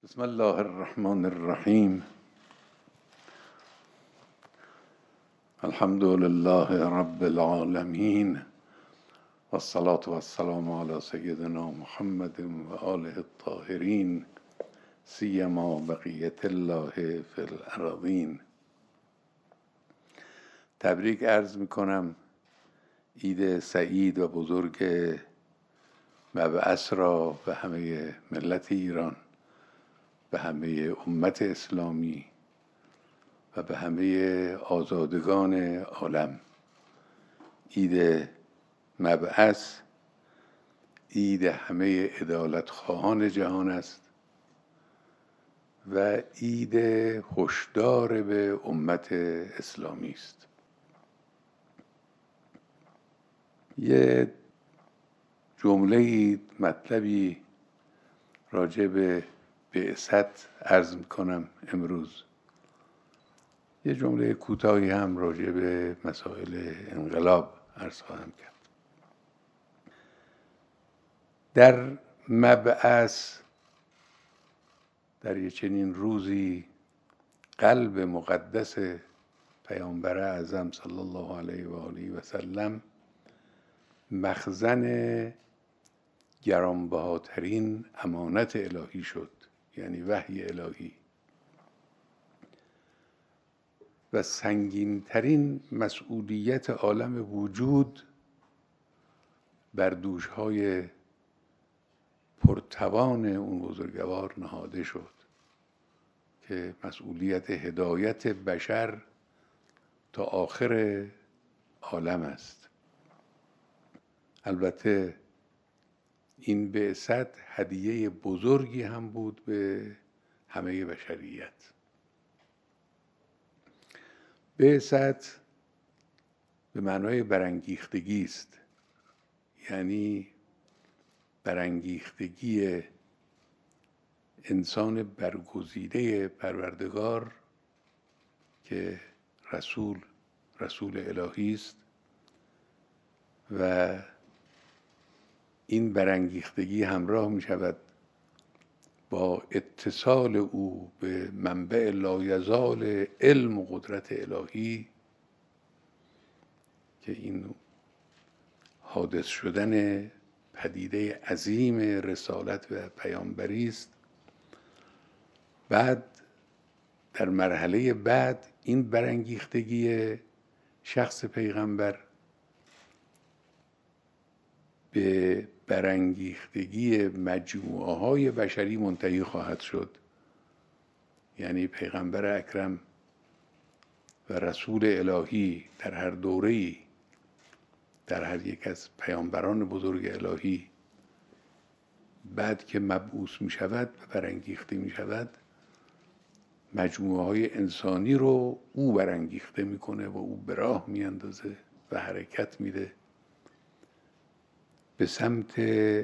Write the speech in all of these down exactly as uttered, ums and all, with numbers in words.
بسم الله الرحمن الرحیم. الحمد لله رب العالمین و الصلاة و السلام علی سیدنا محمد و آله الطاهرین سیما بقیت الله فی الارضین. تبریک عرض می کنم عید سعید و بزرگ مبعث را به همه ملت ایران، به همه امت اسلامی و به همه آزادگان عالم. عید مبعث عید همه عدالت خواهان جهان است و عید هشدار به امت اسلامی است. یه جمله مطلبی راجع به بعثت عرض میکنم امروز. یه جمله کوتاهی هم راجع به مسائل انقلاب عرض خواهم کرد. در مبعث، در یه چنین روزی، قلب مقدس پیامبر اعظم صلی الله علیه و آله و سلم مخزن گرانبهاترین امانت الهی شد، یعنی وحی الهی، و سنگین‌ترین مسئولیت عالم وجود بر دوش‌های پرتوان اون بزرگوار نهاده شد که مسئولیت هدایت بشر تا آخر عالم است. البته این بعثت هدیه بزرگی هم بود به همه بشریت. بعثت به معنای برانگیختگی است، یعنی برانگیختگی انسان برگزیده پروردگار که رسول رسول الهی است و این برانگیختگی همراه می شود با اتصال او به منبع لایزال علم و قدرت الهی که این حادث شدن پدیده عظیم رسالت و پیامبری است. بعد در مرحله بعد این برانگیختگی شخص پیغمبر به برانگیختگی مجموعه های بشری منتهی خواهد شد، یعنی پیغمبر اکرم و رسول الهی در هر دوره‌ای، در هر یک از پیامبران بزرگ الهی، بعد که مبعوث می شود و برانگیخته می شود، مجموعه های انسانی رو او برانگیخته می کنه و او به راه می اندازه و حرکت میده به سمت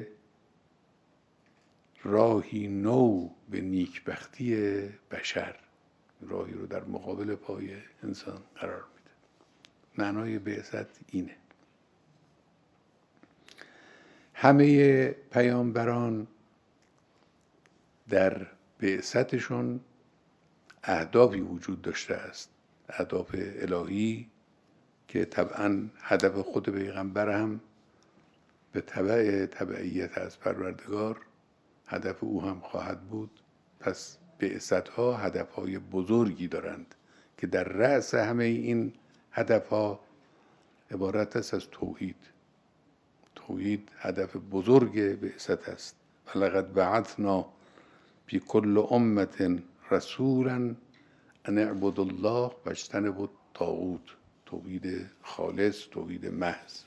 راهی نو به نیکبختی بشر. راهی رو در مقابل پای انسان قرار میده. معنای بعثت اینه. همه پیامبران در بعثتشون اهدافی وجود داشته است، اهداف الهی که طبعا هدف خود پیغمبر هم به تبع تبعیت از پروردگار هدف او هم خواهد بود. پس بعثت‌ها هدف‌های بزرگی دارند که در رأس همه این هدف‌ها عبارت است از توحید. توحید هدف بزرگ بعثت است. ولقد بعثنا فی کل امة رسولا ان اعبدوا الله واجتنبوا الطاغوت. توحید خالص، توحید محض،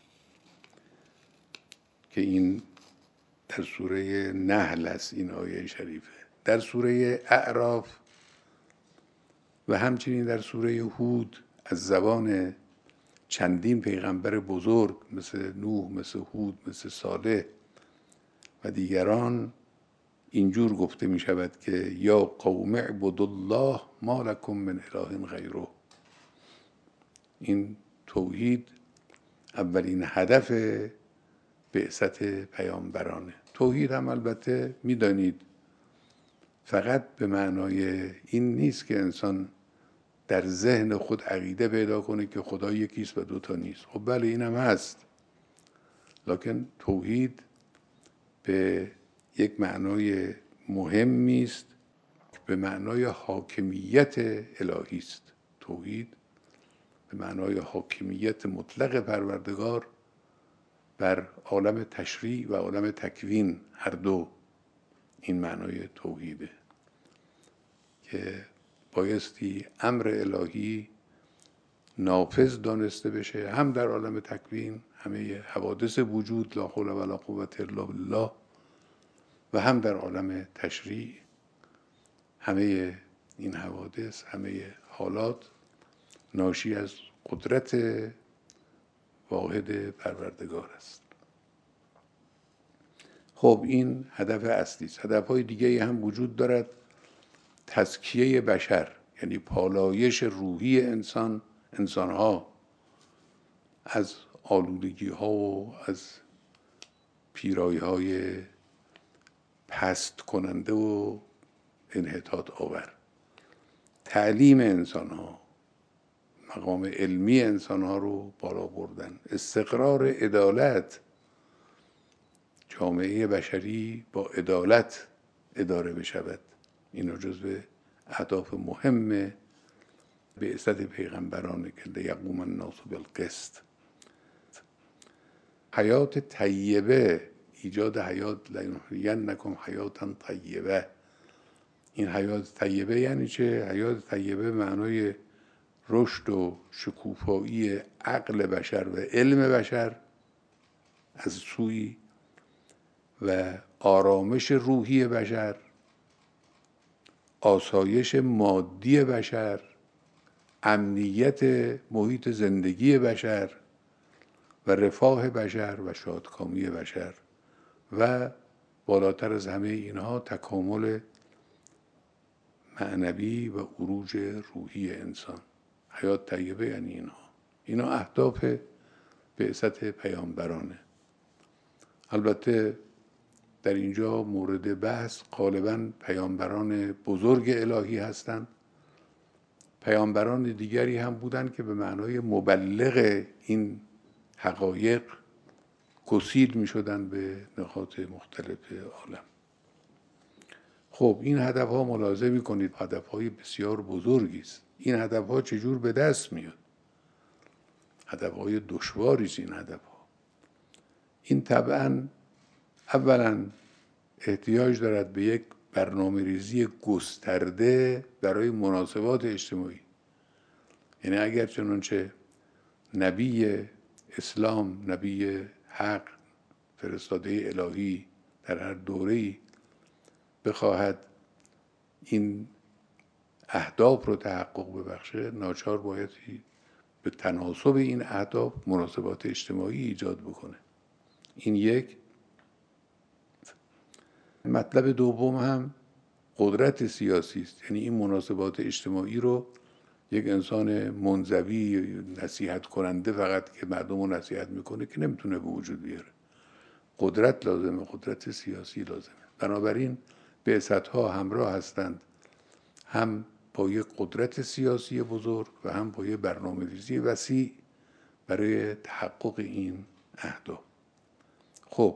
که این در سوره نحل است این آیه شریفه. در سوره اعراف و همچنین در سوره هود از زبان چندین پیغمبر بزرگ مثل نوح، مثل هود، مثل صالح و دیگران اینجور گفته می شود که یا قوم اعبدوا الله ما لکم من اله غیره. این توحید اولین هدف بعثت پیامبرانه. توحید هم البته میدانید فقط به معنای این نیست که انسان در ذهن خود عقیده پیدا کنه که خدا یکیست و دوتا نیست. خب بله این هم هست، لکن توحید به یک معنای مهمی است، به معنای حاکمیت الهی است. توحید به معنای حاکمیت مطلق پروردگار بر عالم تشریع و عالم تکوین، هر دو این معنای توحیده که بایستی امر الهی نافذ دانسته بشه، هم در عالم تکوین، همه حوادث وجود لا حول ولا قوة الا بالله، و هم در عالم تشریع، همه این حوادث، همه حالات ناشی از قدرت واحد پروردگار است. خب این هدف اصلی است. هدفهای دیگه هم وجود دارد. تزکیه بشر، یعنی پالایش روحی انسان، انسانها از آلودگی ها و از پیرایه های پست کننده و انحطاط آور. تعلیم انسان ها، مقام علمی انسان ها رو بالا بردن، استقرار عدالت، جامعه بشری با عدالت اداره بشود. این جزو اهداف مهم بعثت پیغمبرانه که لیقوم الناس بالقسط. حیات طیبه، ایجاد حیات، لنحیینکم حیاتا طیبه. این حیات طیبه یعنی چه؟ حیات طیبه معنای رشد و شکوفایی عقل بشر و علم بشر از سوی و آرامش روحی بشر، آسایش مادی بشر، امنیت محیط زندگی بشر و رفاه بشر و شادکامی بشر، و بالاتر از همه اینها تکامل معنوی و عروج روحی انسان. حیات طیبه یعنی اینها. اینا اهداف بعثت پیامبرانه. البته در اینجا مورد بحث غالباً پیامبران بزرگ الهی هستند. پیامبران دیگری هم بودند که به معنای مبلغ این حقایق گسیل می شدن به نقاط مختلف عالم. خب این هدف ها ملاحظه می کنید هدف های بسیار بزرگی است. این هدف ها چجور به دست میاد؟ هدف های دشواری است این هدف ها. این طبعاً اولاً احتیاج دارد به یک برنامه ریزی گسترده برای مناسبات اجتماعی. یعنی اگر چنانچه نبی اسلام، نبی حق، فرستاده الهی در هر دوره‌ای بخواهد این اهداف رو تحقق ببخشه، ناچار باید به تناسب این اهداف مناسبات اجتماعی ایجاد بکنه. این یک. مطلب دوم هم قدرت سیاسی است. یعنی این مناسبات اجتماعی رو یک انسان منزوی نصیحت کننده فقط که مردم رو نصیحت میکنه که نمیتونه به وجود بیاره. قدرت لازمه، قدرت سیاسی لازمه. بنابراین بعثت‌ها همراه هستند هم با یک قدرت سیاسی بزرگ و هم با یک برنامه‌ریزی وسیع برای تحقق این اهداف. خب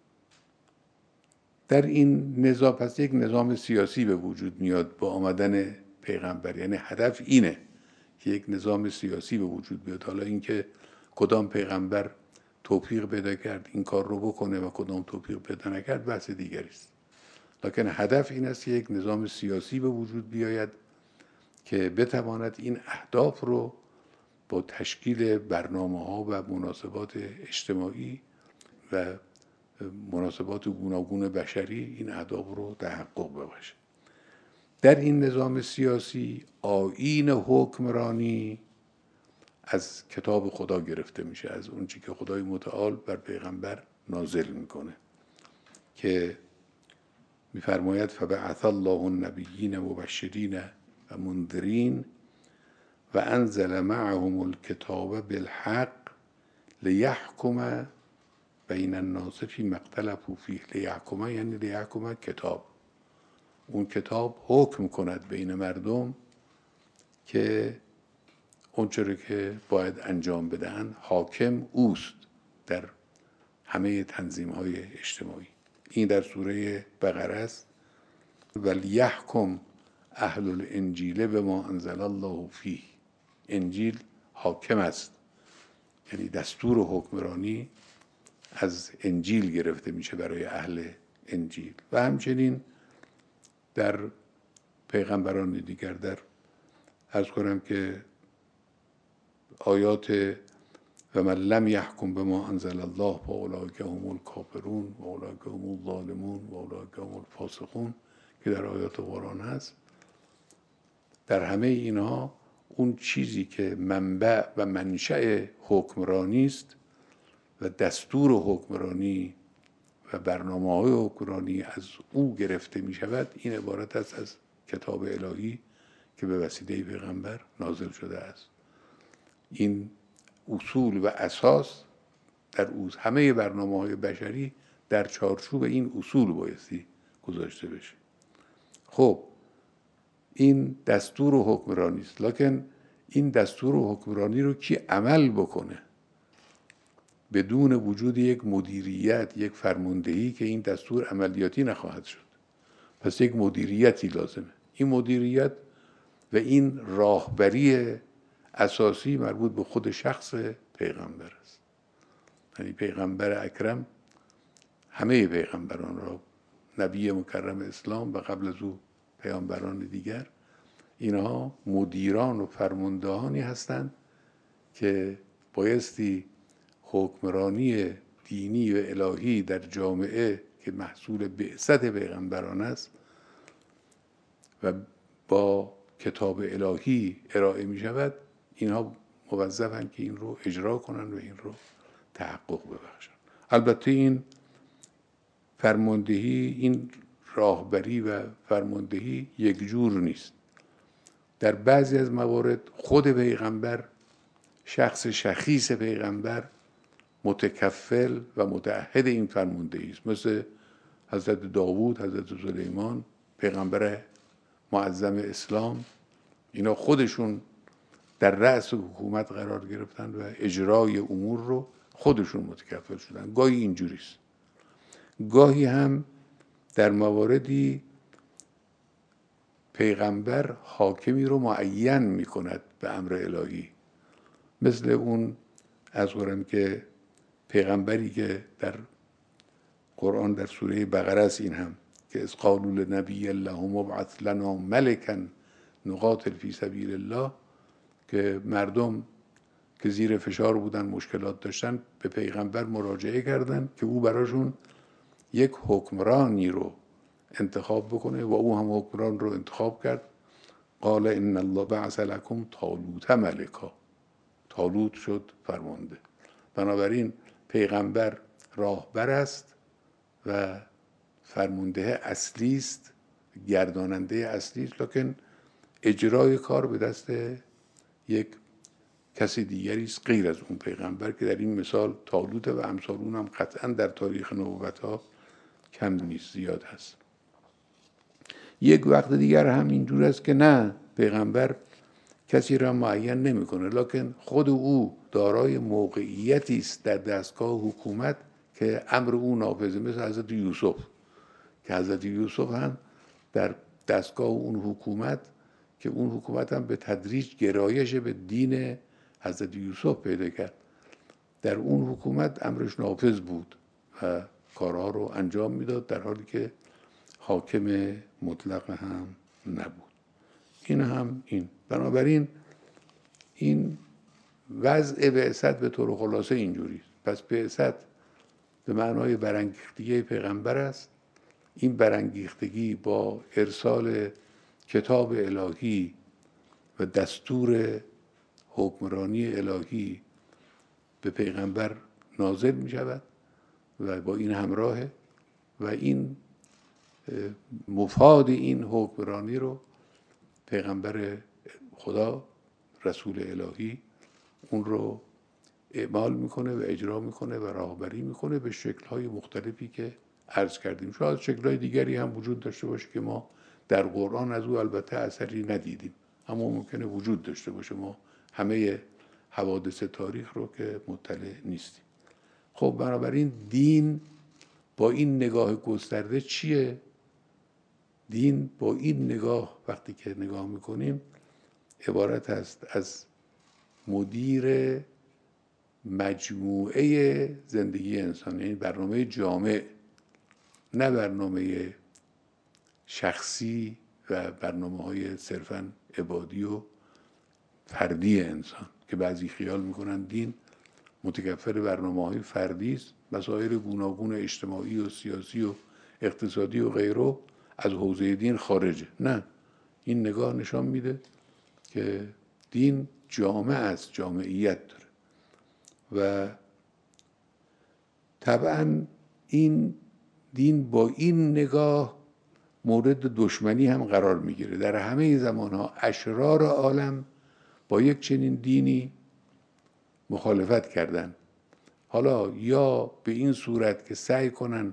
در این نظام پس یک نظام سیاسی به وجود میاد با آمدن پیغمبر. یعنی هدف اینه که یک نظام سیاسی به وجود بیاد. حالا اینکه کدام پیغمبر توفیق پیدا کرد این کار رو بکنه و کدام توفیق پیدا نکرد بحث دیگری است. لکن هدف این است که یک نظام سیاسی به وجود بیاید که بتواند این اهداف رو با تشکیل برنامه‌ها و مناسبات اجتماعی و مناسبات گوناگون بشری این اهداف رو تحقق ببخشه. در این نظام سیاسی آیین حکمرانی از کتاب خدا گرفته میشه، از اون چیزی که خدای متعال بر پیغمبر نازل میکنه که میفرماید فبعث الله النبیین مبشرین و منذرین و انزل معهم الکتاب بالحق لیحکم بین الناس فیما اختلفوا فیه. لیحکم یعنی لیحکم کتاب، اون کتاب حکم کند بین مردم که اون چرا که باید انجام بدهند. حاکم اوست در همه تنظیم های اجتماعی. این در سوره بقره است. ولیحکم اهل الانجیل بما انزل الله فیه. انجیل حاکم است، یعنی دستور و حکمرانی از انجیل گرفته میشه برای اهل انجیل. و همچنین در پیغمبران دیگر، در عرض کنم که آیات و من لم یحکم بما انزل الله فاولئک هم الکافرون و اولئک هم الظالمون و اولئک هم الفاسقون که در آیات قرآن هست، در همه اینها اون چیزی که منبع و منشأ حکمرانی است و دستور حکمرانی و برنامه‌های حکمرانی از او گرفته می شود، این عبارت است از کتاب الهی که به وسیله پیغمبر نازل شده است. این اصول و اساس در همه برنامه‌های بشری در چارچوب این اصول بایستی گذاشته بشه. خب این دستور و حکمرانی است، لکن این دستور و حکمرانی رو کی عمل بکنه؟ بدون وجود یک مدیریت، یک فرماندهی که این دستور عملیاتی نخواهد شد. پس یک مدیریتی لازمه. این مدیریت و این راهبری اساسی مربوط به خود شخص پیغمبر است. یعنی پیغمبر اکرم همه پیغمبران را، نبی مکرم اسلام و قبل از او پیامبران دیگر، اینها مدیران و فرماندهانی هستند که بایستی حکمرانی دینی و الهی در جامعه که محصول بعثت پیغمبران است و با کتاب الهی ارائه می شود، اینها موظفند که این رو اجرا کنند و این رو تحقق ببخشند. البته این فرماندهی، این راهبری و فرماندهی یک جور نیست. در بعضی از موارد خود پیغمبر، شخص شخیص پیغمبر متکفل و متعهد این فرماندهی است، مثل حضرت داوود، حضرت سلیمان، پیغمبر معظم اسلام. اینا خودشون در رأس حکومت قرار گرفتن و اجرای امور رو خودشون متکفل شدن. گاهی اینجوریست، گاهی هم در مواردی پیغمبر حاکمی رو معین می کند به امر الهی، مثل اون از قرآن که پیغمبری که در قرآن در سوره بقره است، این هم که اذ قالوا لنبی الله مبعث لنا ملکا نقاتل فی سبیل الله، که مردم که زیر فشار بودن، مشکلات داشتن، به پیغمبر مراجعه کردن که او براشون یک حکمرانی رو انتخاب بکنه و او هم حکمران رو انتخاب کرد. قال ان الله بعث لكم طالوت ملکا. طالوت شد فرمانده. بنابراین پیغمبر راهبر است و فرمانده اصلی است، گرداننده اصلی است، لکن اجرای کار به دست یک کسی دیگری است غیر از اون پیغمبر که در این مثال طالوت و امثال اون هم قطعا در تاریخ نبوت ها کم نیست، زیاد هست. یک وقت دیگر هم اینجور است که نه، پیغمبر کسی را معین نمیکنه، لکن خود او دارای موقعیتی است در دستگاه حکومت که امر او نافذه، مثل حضرت یوسف که حضرت یوسف هم در دستگاه اون حکومت، که اون حکومت هم به تدریج گرایش به دین حضرت یوسف پیدا کرد، در اون حکومت امرش نافذ بود و کارها رو انجام میداد، در حالی که حاکم مطلق هم نبود. این هم این. بنابراین این وضع بعثت به طور خلاصه اینجوری. پس بعثت به معنای برانگیختگی پیغمبر است. این برانگیختگی با ارسال کتاب الهی و دستور حکمرانی الهی به پیغمبر نازل می شود و با این همراهه و این مفاد این حکمرانی رو پیغمبر خدا، رسول الهی، اون رو اعمال میکنه و اجرا میکنه و راهبری میکنه به شکل‌های مختلفی که عرض کردیم. شاید شکل‌های دیگری هم وجود داشته باشه که ما در قرآن از او البته اثری ندیدیم، اما ممکنه وجود داشته باشه. ما همه حوادث تاریخ رو که مطلع نیستیم. خب بنابراین دین با این نگاه گسترده چیه؟ دین با این نگاه وقتی که نگاه میکنیم عبارت است از مدیر مجموعه زندگی انسان، یعنی برنامه جامع، نه برنامه شخصی و برنامه های صرفاً عبادی و فردی انسان که بعضی خیال میکنن دین متکفل برنامه های فردی است، مسائل گوناگون اجتماعی و سیاسی و اقتصادی و غیره از حوزه دین خارجه. نه، این نگاه نشان میده که دین جامع است، جامعیت داره و طبعا این دین با این نگاه مورد دشمنی هم قرار میگیره. در همه زمانها اشرار عالم با یک چنین دینی مخالفت کردن، حالا یا به این صورت که سعی کنن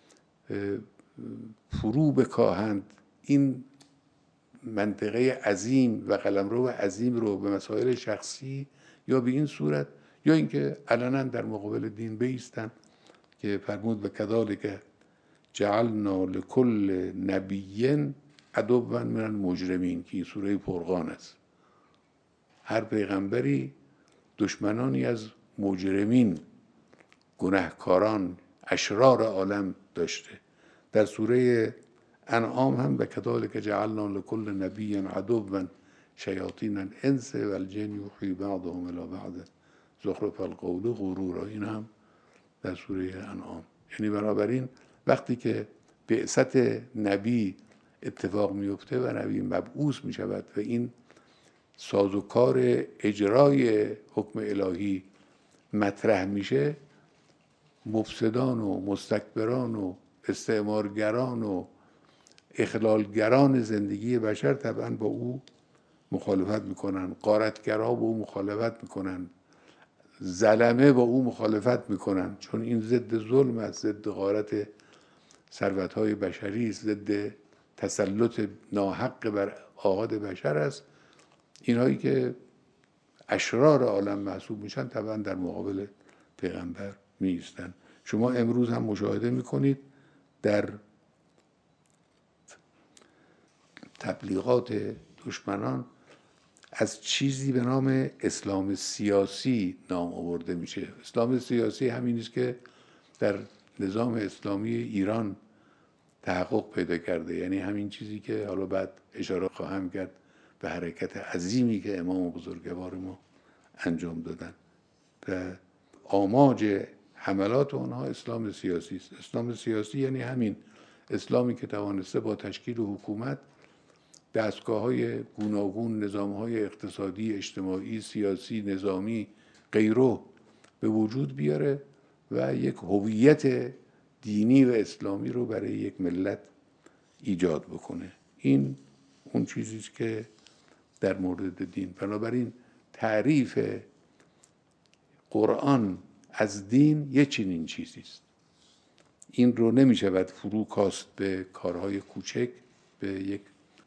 فرو بکاهند این منطقه عظیم و قلمرو عظیم رو به مسائل شخصی، یا به این صورت، یا اینکه علنا در مقابل دین بایستن که فرمود و کذالک جعلنا لکل نبی عدوا من المجرمین که این سوره فرقان است. هر پیغمبری دشمنانی از مجرمین، گناهکاران، اشرار عالم داشته. در سوره انعام هم و کذالک جعلنا لکل نبی عدوا شیاطین الانس والجن یوحی بعضهم الی بعض زخرف القول غرورا. این هم در سوره انعام. یعنی بنابراین وقتی که بعثت نبی اتفاق میفته و نبی مبعوث می شود و این سازوکار اجرای حکم الهی مطرح میشه، مفسدان و مستکبران و استعمارگران و اخلالگران زندگی بشر طبعا با او مخالفت میکنن، غارتگرها با او مخالفت میکنن، ظلمه با او مخالفت میکنن، چون این ضد ظلم است، ضد غارت ثروت‌های بشری است، ضد تسلط ناحق بر آحاد بشر است. اینهایی که اشرار عالم محسوب میشن طبعا در مقابل پیغمبر میایستن. شما امروز هم مشاهده میکنید در تبلیغات دشمنان از چیزی به نام اسلام سیاسی نام آورده میشه. اسلام سیاسی همین است که در نظام اسلامی ایران تحقق پیدا کرده، یعنی همین چیزی که حالا بعد اشاره خواهم کرد به حرکت عظیمی که امام بزرگوار ما انجام دادن و آماج حملات اونها اسلام سیاسی است. اسلام سیاسی یعنی همین اسلامی که توانسته با تشکیل حکومت دستگاه‌های گوناگون، نظام‌های اقتصادی، اجتماعی، سیاسی، نظامی، غیره به وجود بیاره و یک هویت دینی و اسلامی رو برای یک ملت ایجاد بکنه. این اون چیزی است که در مورد دین. بنابراین تعریف قرآن از دین یه چنین چیزی است. این رو نمی‌شود فرو کاست به کارهای کوچک، به یک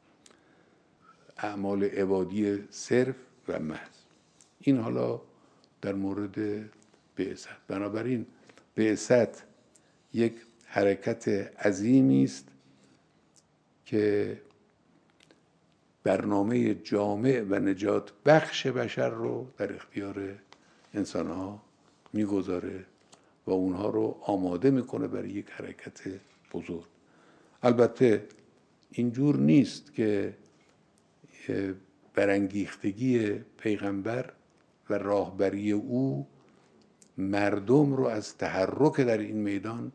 اعمال عبادی صرف و محض. این حالا در مورد بعثت. بنابراین بعثت یک حرکت عظیمی است که برنامه جامع و نجات بخش بشر رو در اختیار انسان‌ها میگذاره و اونها رو آماده میکنه برای یک حرکت بزرگ. البته اینجور نیست که برانگیختگی پیغمبر و راهبری او مردم رو از تحرک در این میدان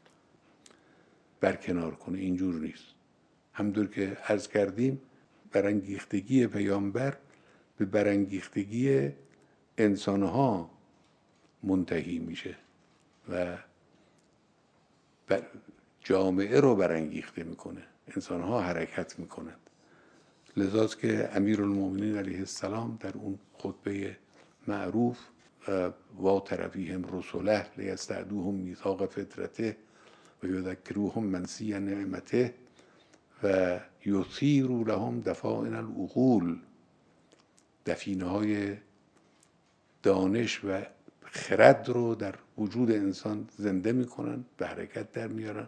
برکنار کنه. اینجور نیست. همونطور که عرض کردیم برانگیختگی پیامبر به برانگیختگی انسانها منتهی میشه و جامعه رو برانگیخته میکنه، انسانها حرکت میکنند. لذاست که امیرالمومنین علیه السلام در اون خطبه معروف و ترفیهم رسوله لیستعدوهم میثاق فطرته و یذکروهم منسی نعمته و یثیر لهم دفائن العقول، دفینه های دانش و خرد رو در وجود انسان زنده میکنن، به حرکت در میارن،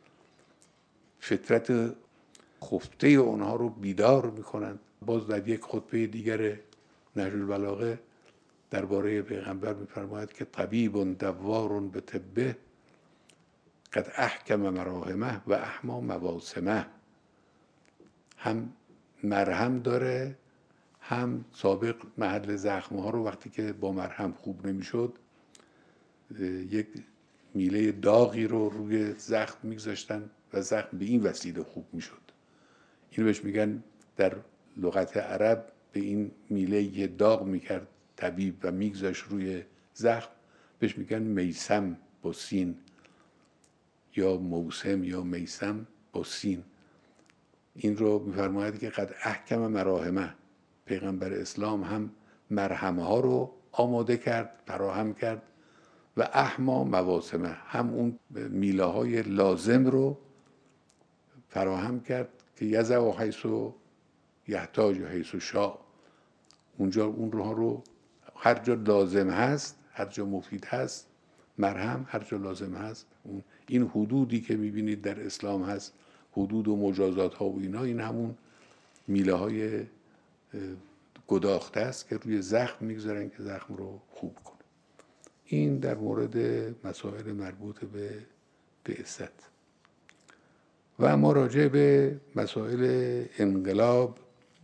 فطرت خفته اونها رو بیدار میکنن. باز در یک خطبه دیگر نهج البلاغه درباره پیغمبر میفرماید که طبیب دوار به طبه قد احکم مراهمه و احما مواسمه، هم مرهم داره، هم سابق محل زخم ها رو وقتی که با مرهم خوب نمیشد یک میله داغی رو روی زخم میگذاشتن و زخم به این وسیله خوب میشد. اینو بهش میگن در لغت عرب، به این میله یه داغ میکرد طبیب و میگذاشت روی زخم، بهش میگن میسم با سین، یا موسم یا میسم با سین. این رو میفرماید که قد احکم مراهمه، پیغمبر اسلام هم مرهم ها رو آماده کرد، فراهم کرد، و احما مواسمه، هم اون میله های لازم رو فراهم کرد که یزع و حیث و یحتاج و حیث و شاء، اونجا اون روها رو هر جا لازم هست، هر جا مفید هست، مرهم هر جا لازم هست. این حدودی که میبینید در اسلام هست، حدود و مجازات ها و اینا، این همون میله های گداخته است که روی زخم میگذارن که زخم رو خوب کنه. این در مورد مسائل مربوط به بعثت. و اما راجع به مسائل انقلاب،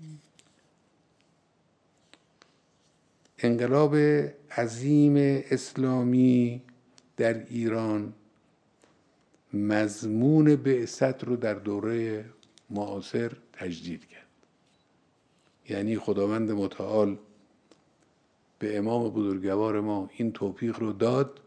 انقلاب عظیم اسلامی در ایران مضمون بعثت رو در دوره معاصر تجدید کرد. یعنی خداوند متعال به امام بزرگوار ما این توفیق رو داد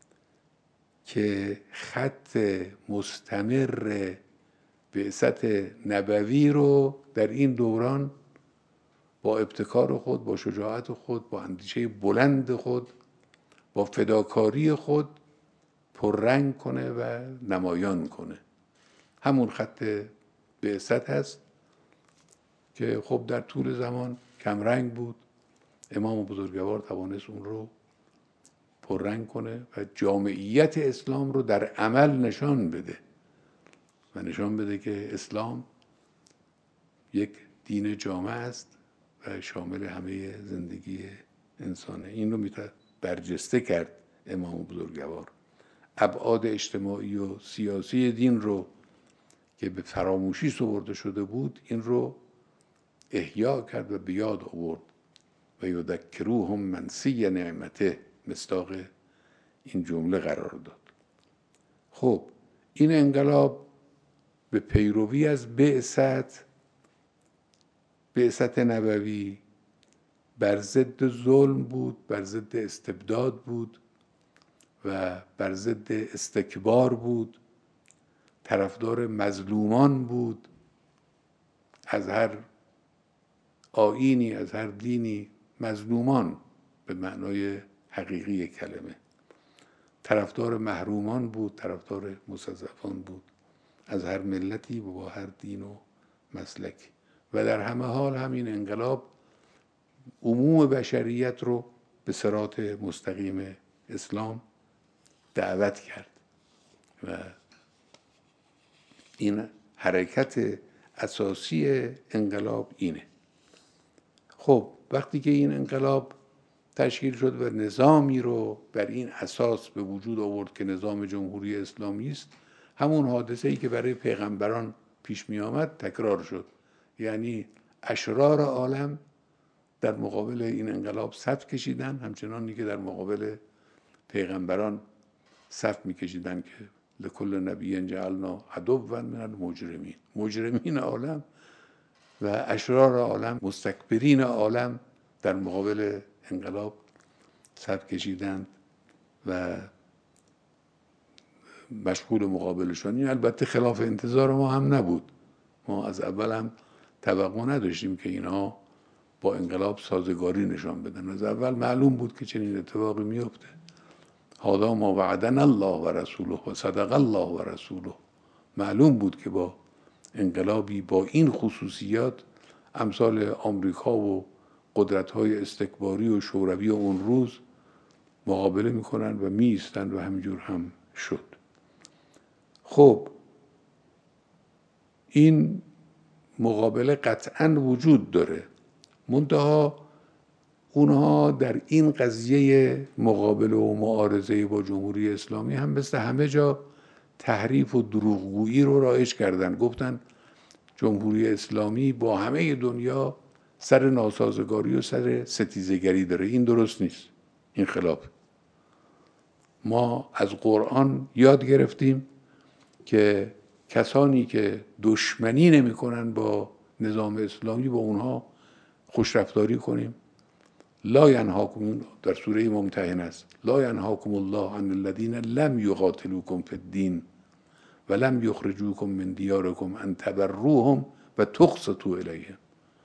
که خط مستمر بعثت نبوی رو در این دوران با ابتکار خود، با شجاعت خود، با اندیشه بلند خود، با فداکاری خود پررنگ کنه و نمایان کنه. همون خط بعثت هست که خب در طول زمان کمرنگ بود. امام بزرگوار توانست اون رو پررنگ کنه و جامعیت اسلام رو در عمل نشان بده و نشان بده که اسلام یک دین جامع است و شامل همه زندگی انسانه. این رو میتونه برجسته کرد امام بزرگوار. ابعاد اجتماعی و سیاسی دین رو که به فراموشی سپرده شده بود، این رو احیا کرد و به یاد آورد. و یذکروهم منسی نعمته، مصداق این جمله قرار داد. خب این انقلاب به پیروی از بعثت بعثت نبوی بر ضد ظلم بود، بر ضد استبداد بود و بر ضد استکبار بود، طرفدار مظلومان بود، از هر آیینی، از هر دینی، مظلومان به معنای حقیقی کلمه، طرفدار محرومان بود، طرفدار مستضعفان بود، از هر ملتی و با هر دین و مسلکی. و در همه حال همین انقلاب عموم بشریت رو به صراط مستقیم اسلام دعوت کرد و این حرکت اساسی انقلاب اینه. خب وقتی که این انقلاب تشکیل شد و نظامی رو بر این اساس به وجود آورد که نظام جمهوری اسلامی است، همون حادثه‌ای که برای پیغمبران پیش می آمد تکرار شد. یعنی اشرار عالم در مقابل این انقلاب صف کشیدن، همچنانی که در مقابل پیغمبران صف می‌کشیدن که لکل نبی جعلنا عدوا من المجرمین، مجرمین عالم و اشرار عالم، مستکبرین عالم در مقابل انقلاب صف کشیدند و مشغول مقابلشون. این البته خلاف انتظار ما هم نبود. ما از اول هم توقع نداشتیم که اینها با انقلاب سازگاری نشان بدن. از اول معلوم بود که چنین اتفاقی میفته. هذا ما وعدنا الله و رسوله و صدق الله و رسوله. معلوم بود که با انقلابی با این خصوصیات امثال آمریکا و قدرت‌های استکباری و شوروی اون روز مقابله میکنن و میایستند و همینجور هم شد. خب این مقابله قطعاً وجود داره، منتها اونها در این قضیه مقابله و معارضه با جمهوری اسلامی هم مثل همه جا تحریف و دروغگویی رو رایج کردن. گفتن جمهوری اسلامی با همه دنیا سر ناسازگاری و سر ستیزگری داره. این درست نیست، این خلاف. ما از قرآن یاد گرفتیم که کسانی که دشمنی نمی کنن با نظام اسلامی با اونها خوشرفتاری کنیم. لا ینهاکم، در سوره ممتحنه است، لا ینهاکم الله عن الذین لم یقاتلوکم فی الدین و لم یخرجوکم من دیارکم ان تبروهم و تقسطوا الیهم.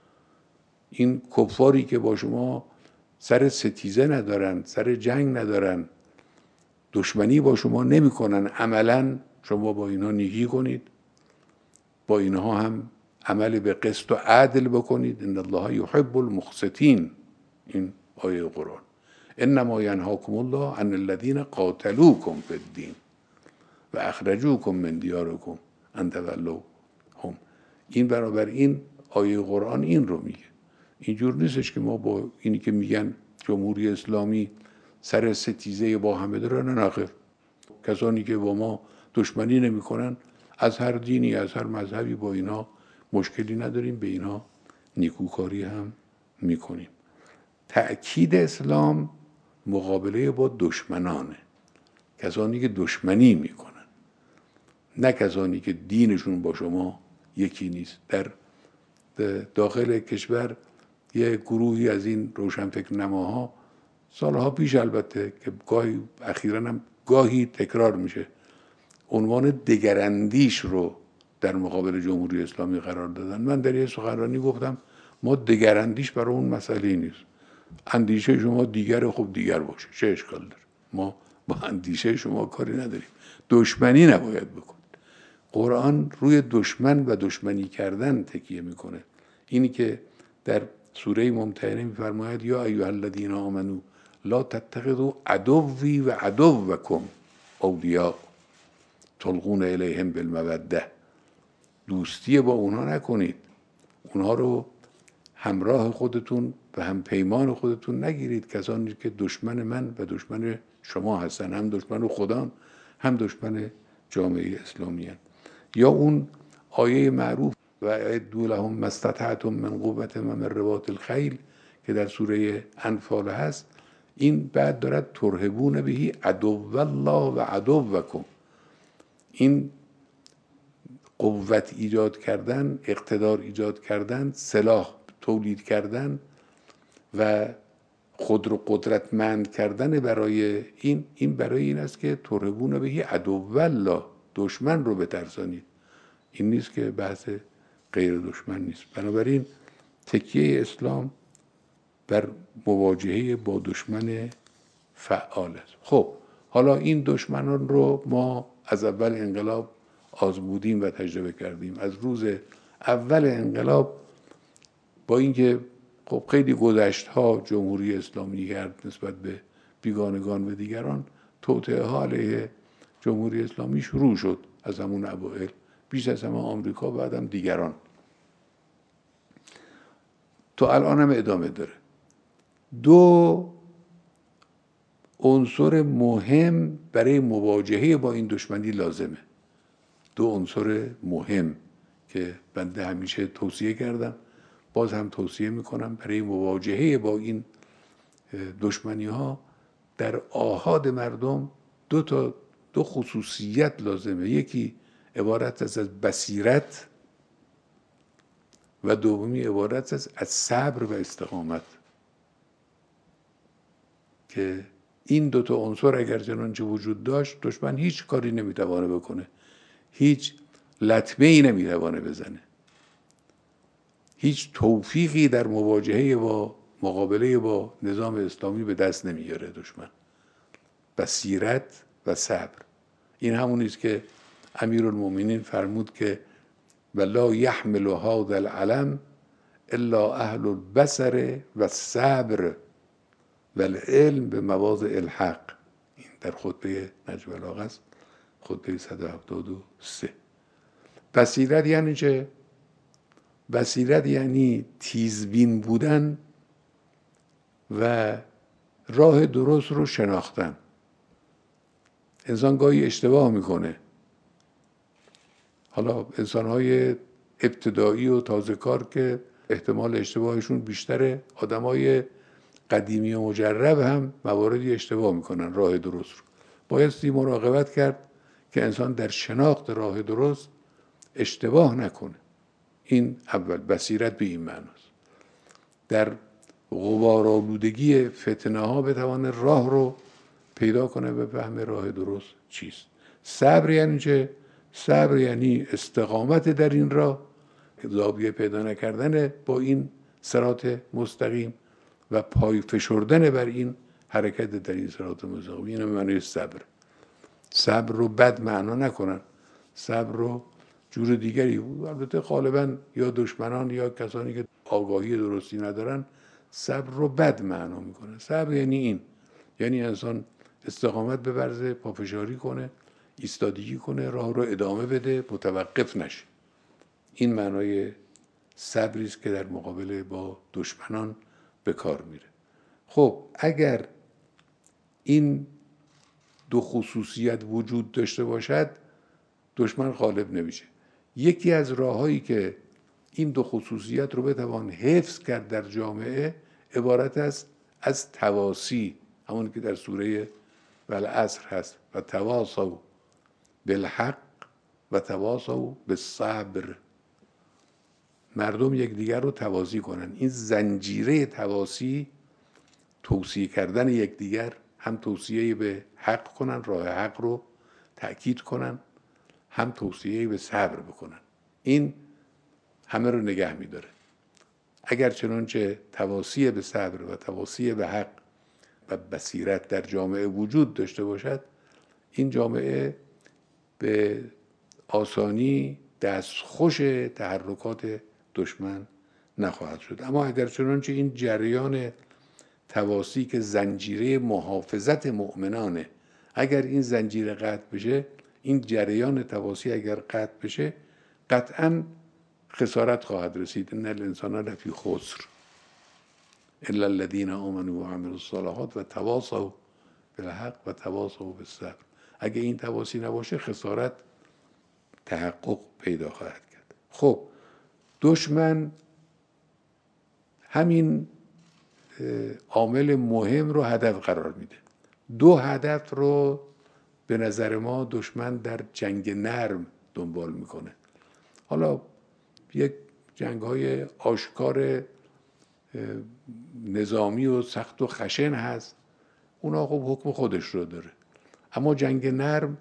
این کفاری که با شما سر ستیزه ندارن، سر جنگ ندارن، دشمنی با شما نمی کنن، عملا شما با اینها نیکی کنید، با اینها هم عمل به قسط و عدل بکنید. ان الله یحب المقسطین. این آیه قرآن. انما ینهاکم الله عن الذین قاتلوکم فی الدین و اخرجوکم من دیارکم ان تولوهم. این بنابراین آیه قرآن این رو میگه. اینجور نیستش که ما با اینی که میگن جمهوری اسلامی سر ستیزه با همه داره، نه نخیر. کسانی که با ما دشمنی نمی کنن از هر دینی، از هر مذهبی، با اینا مشکلی نداریم، به اینا نیکوکاری هم میکنیم. تأکید اسلام مقابله با دشمنانه، کسانی که دشمنی میکنن، نه کسانی که دینشون با شما یکی نیست. در داخل کشور یه گروهی از این روشنفکر نماها سالها پیش، البته که گاهی اخیراً هم گاهی تکرار میشه، عنوان دگراندیش رو در مقابل جمهوری اسلامی قرار دادن. من در یه سخنرانی گفتم ما دگراندیش برای اون مسئله نیست. اندیشه شما دیگر، خب دیگر باشه، چه اشکال داره؟ ما با اندیشه شما کاری نداریم. دشمنی نباید بکنید. قرآن روی دشمن و دشمنی کردن تکیه میکنه. اینی که در سوره ممتحنه میفرماید یا ایها الذین آمنوا لا تتخذوا عدوی و عدوکم اولیاء تلقون الیهم بالموده. دوستی با اونها نکنید، اونها رو همراه خودتون و هم پیمان خودتون نگیرید. کسانی که دشمن من و دشمن شما هستن، هم دشمن خدا هم دشمن جامعه اسلامی هستن. یا اون آیه معروف و اعدوا لهم ما استطعتم من قوة و من رباط الخیل که در سوره انفال هست، این بعد دارد ترهبون بهی عدو الله و عدوکم. این قوت ایجاد کردن، اقتدار ایجاد کردن، سلاح تولید کردن و خود رو قدرتمند کردن برای این این برای این است که ترهبون بهی عدو الله، دشمن رو بترسانید. این نیست که بحث غیر دشمن نیست. بنابراین تکیه اسلام بر مواجهه با دشمن فعال است. خب حالا این دشمنان رو ما از اول انقلاب آزمودیم و تجربه کردیم. از روز اول انقلاب با اینکه خب خیلی گذشت‌ها جمهوری اسلامی کرد نسبت به بیگانگان و دیگران، توطئه ها علیه جمهوری اسلامی شروع شد از همون اوائل، بیش از همه آمریکا، بعدم دیگران. تو الان هم ادامه داره. دو عنصر مهم برای مواجهه با این دشمنی لازمه. دو عنصر مهم که بنده همیشه توصیه کردم، باز هم توصیه میکنم، برای مواجهه با این دشمنی ها در آحاد مردم دو تا دو خصوصیت لازمه. یکی عبارت است از بصیرت و دومی عبارت است از صبر و استقامت، که این دو تا عنصر اگر چنانچه وجود داشت، دشمن هیچ کاری نمیتوانه بکنه، هیچ لطمه ای نمیتوانه بزنه، هیچ توفیقی در مواجهه با مقابله با نظام اسلامی به دست نمیاره دشمن. بصیرت و صبر، این همونیست که امیرالمومنین فرمود که و لا یحمل هذا العلم الا اهل البصر و الصبر و العلم به مواضع الحق. این در خطبه نجم البلاغه است، خطبه صد و هفتاد و سه. بصیرت یعنی چه؟ بصیرت یعنی تیزبین بودن و راه درست رو شناختن. انسان گاهی اشتباه میکنه. حالا انسان‌های ابتدایی و تازه کار که احتمال اشتباهشون بیشتره، آدمای قدیمی و مجرب هم مواردی اشتباه میکنن راه درست رو. بایستی مراقبت کرد که انسان در شناخت راه درست اشتباه نکنه. این اول بصیرت به این معناست. در غبارآلودگی فتنه ها بتوانه راه رو پیدا کنه به فهم راه درست چیست. صبر یعنی چه؟ صبر یعنی استقامت در این راه، زاویه پیدا نکردن با این صراط مستقیم و پای فشردن بر این حرکت در این صراط مستقیم. این معنی صبر. صبر رو بد معنا نکنن، صبر رو جور دیگری، البته غالبا یا دشمنان یا کسانی که آگاهی درستی ندارن صبر رو بد معنا میکنه. صبر یعنی این، یعنی انسان استقامت بورزه، پافشاری کنه، ایستادگی کنه، راه رو ادامه بده، متوقف نشه. این معنای صبری است که در مقابله با دشمنان به کار میره. خب اگر این دو خصوصیت وجود داشته باشد دشمن غالب نمیشه. یکی از راههایی که این دو خصوصیت رو بتوان حفظ کرد در جامعه عبارت است از تواصی، همون که در سوره والعصر هست، و تواصوا بالحق و تواصوا بالصبر. مردم یکدیگر رو تواصی کنن. این زنجیره تواصی، توصیه کردن یکدیگر، هم توصیه به حق کنن، راه حق رو تأکید کنن، هم توصیه به صبر بکنن. این همه رو نگه می‌داره. اگر چنانچه تواصی به صبر و تواصی به حق و بصیرت در جامعه وجود داشته باشد، این جامعه به آسانی دستخوش تحرکات دشمن نخواهد شد. اما اگر چنانچه این جریان تواصی که زنجیره محافظت مؤمنانه، اگر این زنجیره قطع بشه، این جریان تواصی اگر قطع بشه، قطعاً خسارت خواهد رسید. ان الانسان لفی خسر الا الذين آمنوا وعملوا الصالحات و تواصوا بالحق و تواصوا بالصبر. اگه این تواصی نباشه خسارت تحقق پیدا خواهد کرد. خب دشمن همین عامل مهم رو هدف قرار میده. دو هدف رو به نظر ما دشمن در جنگ نرم دنبال میکنه. حالا یک جنگ های آشکار نظامی و سخت و خشن هست، اونا خب حکم خودش رو داره. اما جنگ نرم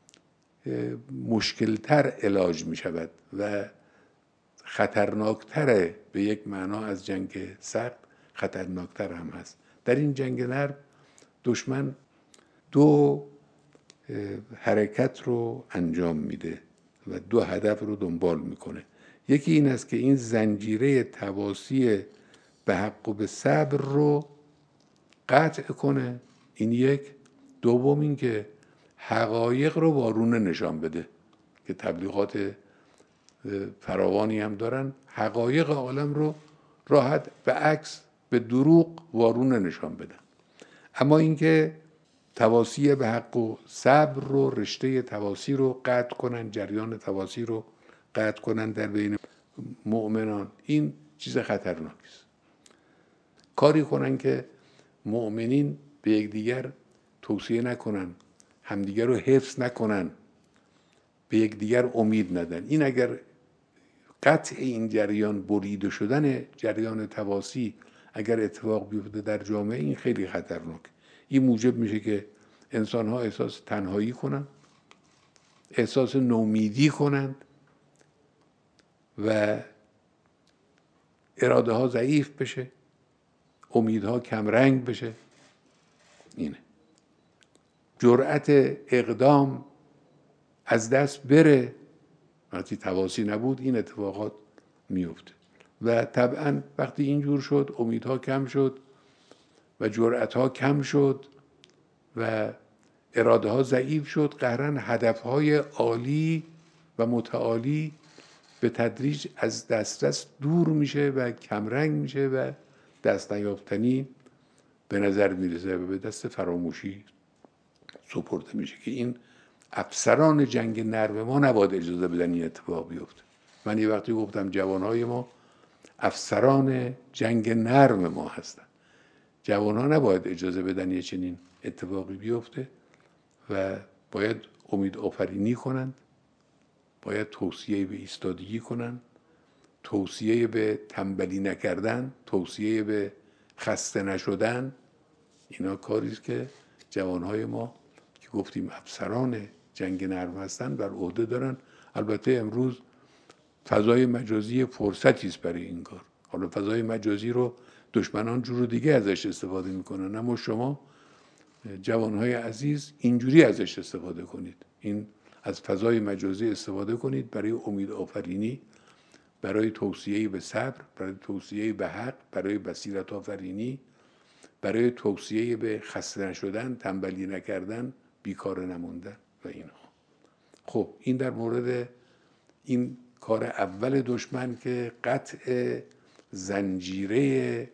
مشکلتر علاج می شود و خطرناکتره، به یک معنا از جنگ سخت خطرناکتر هم هست. در این جنگ نرم دشمن دو حرکت رو انجام میده و دو هدف رو دنبال میکنه. یکی این است که این زنجیره تواصی به حق و به صبر رو قطع کنه، این یک. دوم این که حقایق رو وارونه نشان بده، که تبلیغات فراوانی هم دارن، حقایق عالم رو راحت به عکس به دروغ وارونه نشان بدن. اما اینکه تواصی به حق و صبر رو، رشته تواصی رو قطع کنن، جریان تواصی رو قطع کنن در بین مؤمنان، این چیز خطرناکی است. کاری کنن که مؤمنین به یکدیگر توصیه نکنن، همدیگر رو حفظ نکنن، به یکدیگر امید ندن. این اگر قطع این جریان، بریده شدن جریان تواصی اگر اتفاق بیفته در جامعه، این خیلی خطرناک. این موجب میشه که انسان‌ها احساس تنهایی کنن، احساس نومیدی کنند و اراده ها ضعیف بشه، امیدها کمرنگ بشه. اینه جرأت اقدام از دست بره وقتی تواسی نبود این اتفاقات میفته. و طبعا وقتی اینجور شد امیدها کم شد و جرأتها کم شد و اراده ها ضعیف شد، قهرن هدف های عالی و متعالی به تدریج از دسترس دور میشه و کمرنگ میشه و دست نیافتنی به نظر میرسه و به دست فراموشی سپرده میشه که این افسران جنگ نرم ما نباید اجازه بدن این اتفاق بیفته. من یه وقتی گفتم جوانهای ما افسران جنگ نرم ما هستن. جوانها نباید اجازه بدن یه چنین اتفاقی بیفته و باید امید آفرینی کنند، باید توصیه به ایستادگی کنند، توصیه به تنبلی نکردن، توصیه به خسته نشدن. اینا کاری است که جوانهای ما که گفتیم افسران جنگ نرم هستن بر عهده دارن. البته امروز فضای مجازی فرصتی است برای این کار. حالا فضای مجازی رو دشمنان جور دیگه ازش استفاده میکنن، اما شما جوانهای عزیز اینجوری ازش استفاده کنید. این از فضای مجازی استفاده کنید برای امید آفرینی، برای توصیه به صبر، برای توصیه به حق، برای بصیرت آفرینی، برای توصیه به خسته نشدن، تنبلی نکردن، بیکار نموندن و اینها. خب این در مورد این کار اول دشمن که قطع زنجیره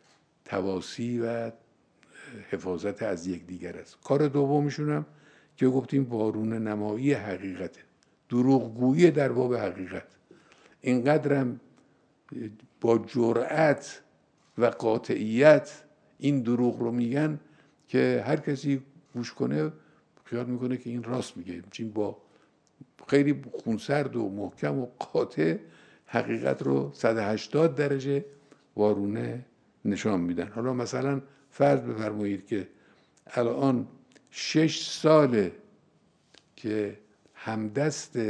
تواسی و حفاظت از یکدیگر است. کار دومشون هم که گفتیم وارونه نمایی حقیقته، دروغگویی در باب حقیقت. اینقدرم با جرأت و قاطعیت این دروغ رو میگن که هر کسی گوش کنه خیال میکنه که این راست میگه. چون با خیلی خونسرد و محکم و قاطع حقیقت رو صد و هشتاد درجه وارونه نشان میدن. حالا مثلا فرض بفرمایید که الان شش ساله که همدست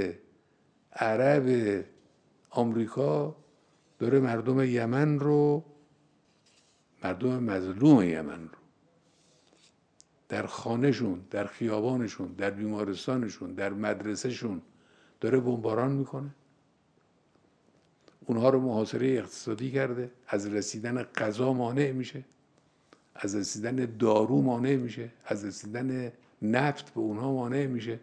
عرب آمریکا داره مردم یمن رو، مردم مظلوم یمن رو در خانهشون، در خیابانشون، در بیمارستانشون، در مدرسهشون داره بمباران میکنه. اونها رو محاصره اقتصادی کرده، از رسیدن غذا مانع میشه، از رسیدن دارو مانع میشه، از رسیدن نفت به اونها مانع میشه.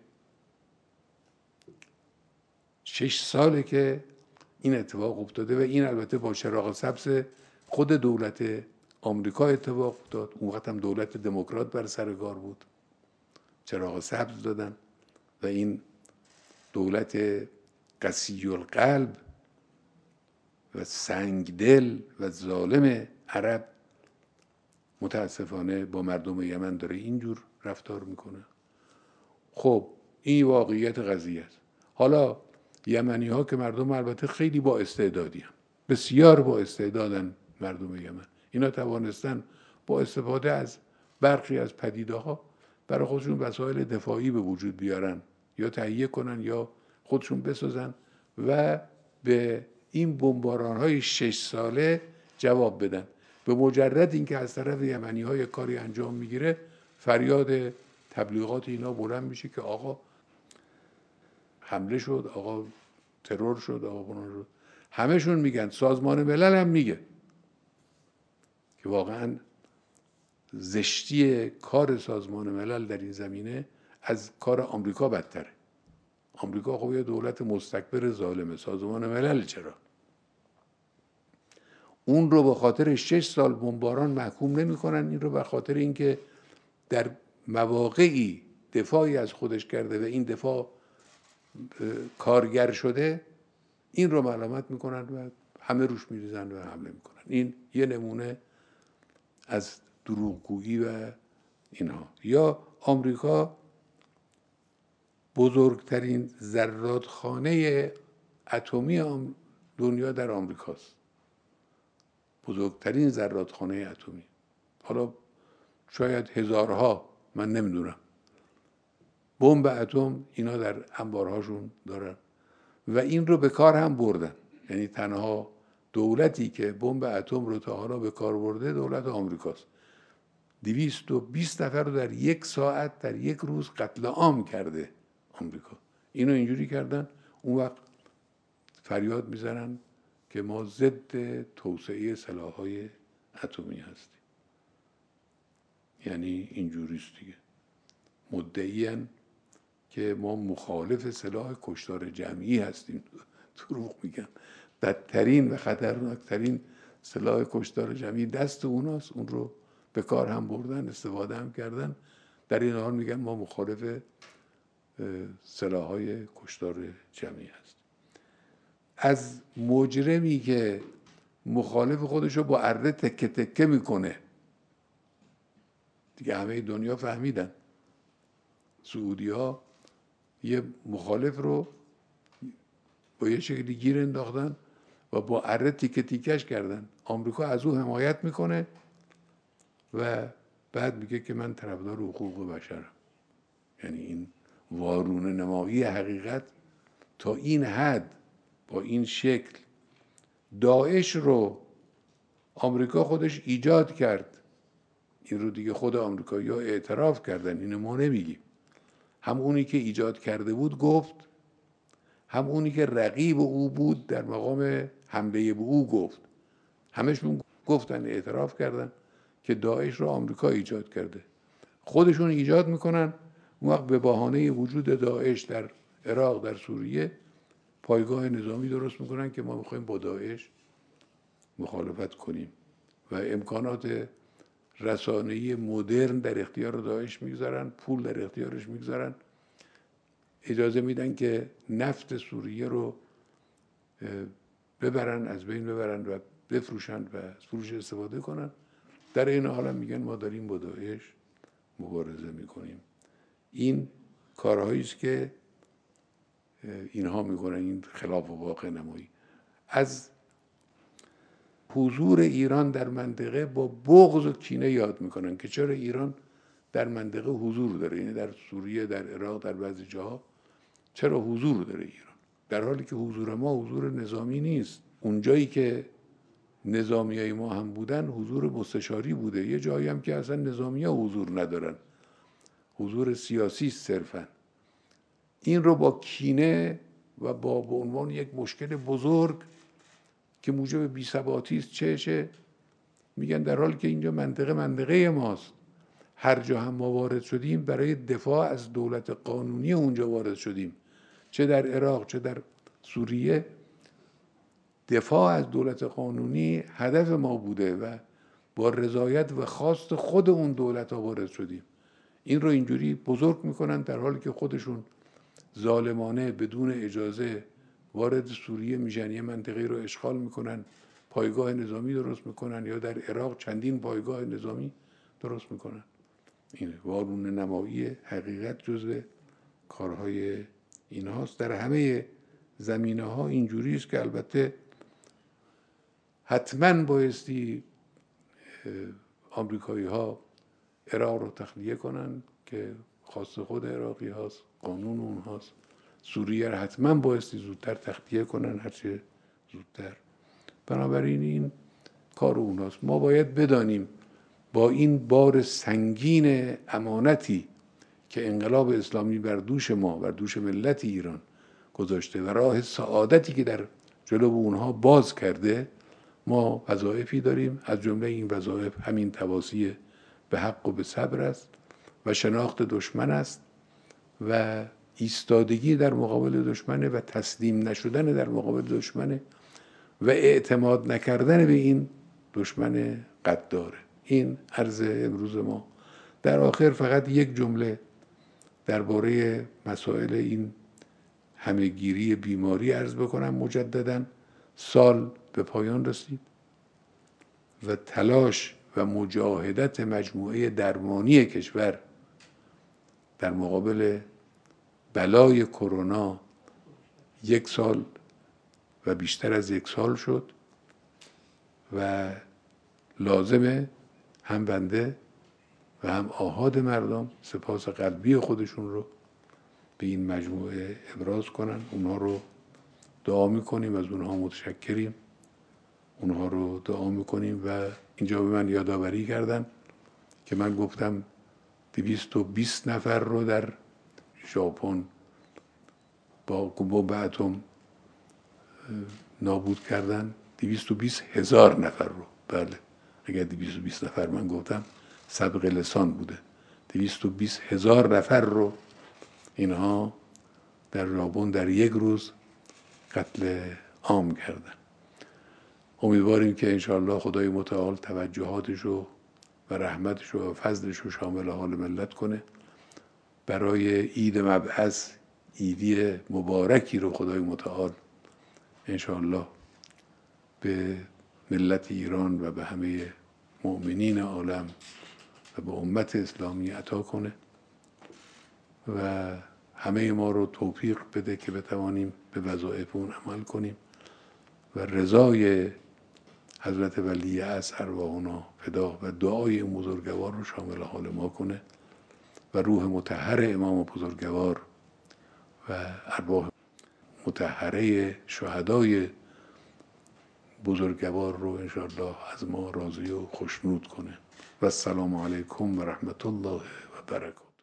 شش ساله که این اتفاق افتاده و این البته با چراغ سبز خود دولت آمریکا اتفاق افتاد. اون وقت هم دولت دموکرات بر سر کار بود، چراغ سبز دادن و این دولت قسی القلب و سنگدل و ظالم عرب متاسفانه با مردم یمن داره اینجور رفتار میکنه. خب این واقعیت قضیه است. حالا یمنی ها که مردم البته خیلی با استعدادی هم. بسیار با استعدادن مردم یمن. اینا توانستن با استفاده از برخی از پدیده ها برای خودشون وسایل دفاعی به وجود بیارن، یا تهیه کنن یا خودشون بسازن و به این بمباران های شش ساله جواب بدن. به مجرد اینکه از طرف یمنی های کاری انجام میگیره فریاد تبلیغات اینا بلند میشه که آقا حمله شد، آقا ترور شد، آقا فلان شد. همهشون میگن، سازمان ملل هم میگه که واقعا زشتی کار سازمان ملل در این زمینه از کار آمریکا بدتره. آمریکا خب یه دولت مستکبر ظالمه، سازمان ملل چرا؟ اون رو به خاطر شش سال بمباران محکوم نمی کنن، این رو به خاطر اینکه در مواقعی دفاعی از خودش کرده و این دفاع کارگر شده این رو ملامت میکنن و همه روش میریزن و حمله میکنن. این یه نمونه از دروغگویی و اینها. یا آمریکا بزرگترین زرادخانه اتمی دنیا در آمریکاست، بزرگترین زرادخانه اتمی. حالا شاید هزارها، من نمیدونم، بمب اتم اینا در انبارهاشون دارن و این رو به کار هم بردن. یعنی تنها دولتی که بمب اتم رو تا حالا به کار برده دولت آمریکاست. دویست و بیست نفر رو در یک ساعت در یک روز قتل عام کرده آمریکا. اینو اینجوری کردن. اون وقت فریاد میزنن که ما ضد توسعه سلاح‌های اتمی هستیم. یعنی اینجوریست دیگه، مدعیان که ما مخالف سلاح کشتار جمعی هستیم. دروغ میگن. بدترین و خطرناکترین سلاح کشتار جمعی دست اوناست، اون رو به کار هم بردن، استفاده هم کردن. در این حال میگن ما مخالف سلاح‌های کشتار جمعی هستیم. از مجرمی که مخالف خودشو با اره تکه تکه میکنه دیگه همه دنیا فهمیدن. سعودی ها یه مخالف رو با یه شکلی گیر انداختن و با اره تیکه تیکش کردن. آمریکا از او حمایت میکنه و بعد میگه که من طرفدار حقوق بشرم. یعنی این وارونه نمایی حقیقت تا این حد، با این شکل. داعش رو آمریکا خودش ایجاد کرد. این رو دیگه خود آمریکایی‌ها اعتراف کردن، اینو ما نمیگیم. هم اونی که ایجاد کرده بود گفت، هم اونی که رقیب او بود در مقام حمله به او گفت. همشون گفتن، اعتراف کردن که داعش رو آمریکا ایجاد کرده. خودشون ایجاد میکنن، اون وقت به بهانه وجود داعش در عراق، در سوریه، پایگاه نظامی درست میکنن که ما میخوایم با داعش مخالفت کنیم و امکانات رسانه‌ای مدرن در اختیار داعش میگذارن، پول در اختیارش میگذارن، اجازه میدن که نفت سوریه رو ببرن، از بین ببرن و بفروشن و از فروش استفاده کنن. در این حال هم میگن ما داریم با داعش مبارزه میکنیم. این کارهایی است که اینها میکنن، این خلاف واقع نمایی. از حضور ایران در منطقه با بغض و کینه یاد میکنن که چرا ایران در منطقه حضور داره. یعنی در سوریه، در عراق، در بعضی جاها چرا حضور داره ایران، در حالی که حضور ما حضور نظامی نیست. اونجایی که نظامیای ما هم بودن حضور مستشاری بوده. یه جایی هم که اصلا نظامی‌ها حضور ندارن، حضور سیاسی صرفا. این رو با کینه و با به عنوان یک مشکل بزرگ که موجب بی‌ثباتی است چشه میگن، در حالی که اینجا منطقه منطقه ماست. هر جا هم ما وارد شدیم برای دفاع از دولت قانونی اونجا وارد شدیم، چه در عراق چه در سوریه. دفاع از دولت قانونی هدف ما بوده و با رضایت و خواست خود اون دولت ها وارد شدیم. این رو اینجوری بزرگ میکنن در حالی که خودشون ظالمانه بدون اجازه وارد سوریه میشن، یه منطقه رو اشغال میکنن، پایگاه نظامی درست میکنن، یا در عراق چندین پایگاه نظامی درست میکنن. این وارونه نمایی حقیقت جزء کارهای اینهاست. در همه زمینه ها اینجوری است که البته حتما بایستی آمریکایی ها عراق رو تخلیه کنن که خاص خود عراقی هاست، قانون اون هاست. سوریه رو حتما بایستی زودتر تخلیه کنن، هرچه زودتر. بنابراین این کار اون هاست. ما باید بدانیم با این بار سنگین امانتی که انقلاب اسلامی بر دوش ما، بر دوش ملت ایران گذاشته و راه سعادتی که در جلو اونها باز کرده، ما وظایفی داریم. از جمله این وظایف همین تواصی به حق و به صبر است و شناخت دشمن است و ایستادگی در مقابل دشمن و تسلیم نشدن در مقابل دشمن و اعتماد نکردن به این دشمن غداره. این عرض امروز ما. در آخر فقط یک جمله درباره مسائل این همهگیری بیماری عرض بکنم مجددا. سال به پایان رسید و تلاش و مجاهدت مجموعه درمانی کشور در مقابل بلای کرونا یک سال و بیشتر از یک سال شد و لازمه هم بنده و هم آحاد مردم سپاس قلبی خودشون رو به این مجموعه ابراز کنن. اونها رو دعا میکنیم، از اونها متشکریم، اونها رو دعا میکنیم. و اینجا به من یادآوری کردن که من گفتم دویست و بیست نفر رو در ژاپن با بمب اتم نابود کردن دویست و بیست هزار نفر رو. بله اگر دویست و بیست نفر من گفتم سبق لسان بوده. دویست و بیست هزار نفر رو اینها در رابون در یک روز قتل عام کردن. امیدواریم که انشاءالله خدای متعال توجهاتش رو و رحمتش رو و فضلش رو شامل حال ملت کنه. برای عید مبعث، عیدی مبارکی رو خدای متعال انشاءالله به ملت ایران و به همه مؤمنین عالم و به امت اسلامی عطا کنه و همه ما رو توفیق بده که بتوانیم به وظایف اون عمل کنیم و رضای حضرت ولی عصر ارواحنا فدا و دعای این بزرگوار رو شامل حال ما کنه و روح مطهر امام بزرگوار و ارواح مطهره شهدای بزرگوار رو انشاءالله از ما راضی و خوشنود کنه. و السلام علیکم و رحمت الله و برکاته.